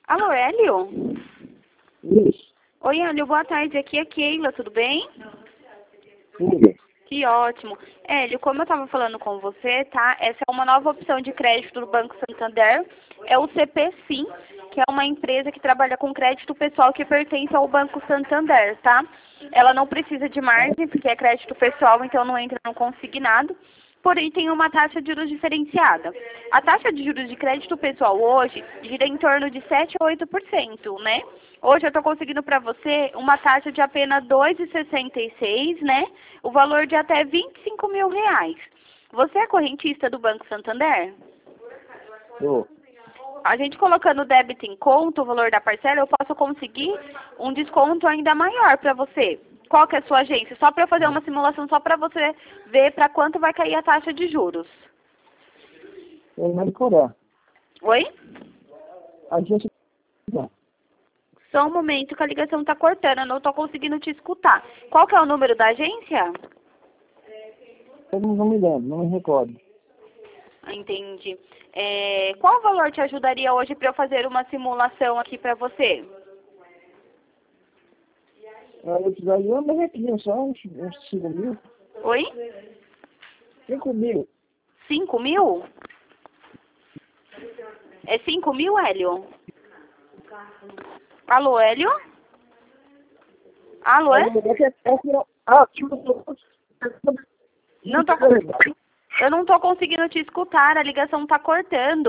Alô, Hélio? Isso. Oi, Hélio, boa tarde. Aqui é Keila, tudo bem? Tudo. Que ótimo. Hélio, como eu estava falando com você, tá? Essa é uma nova opção de crédito do Banco Santander. É o CP Sim, que é uma empresa que trabalha com crédito pessoal que pertence ao Banco Santander, tá? Ela não precisa de margem, porque é crédito pessoal, então não entra no consignado. Porém, tem uma taxa de juros diferenciada. A taxa de juros de crédito pessoal hoje gira em torno de 7 a 8%, né? Hoje eu estou conseguindo para você uma taxa de apenas 2,66, né? O valor de até R$ 25.000. Você é correntista do Banco Santander? Tô. A gente colocando o débito em conta, o valor da parcela, eu posso conseguir um desconto ainda maior para você. Qual que é a sua agência? Só para eu fazer uma simulação, só para você ver para quanto vai cair a taxa de juros. Eu não decorar. Oi? A gente... Não. Só um momento que a ligação está cortando, eu não estou conseguindo te escutar. Qual que é o número da agência? Eu não me lembro, não me recordo. Entendi. Qual valor te ajudaria hoje para eu fazer uma simulação aqui para você? Eu precisaria uma barretinha só, uns 5 mil. Oi? 5 mil. 5.000? É 5.000, Hélio? Alô, Hélio? Alô, é? Não tô, eu não estou conseguindo te escutar, a ligação está cortando.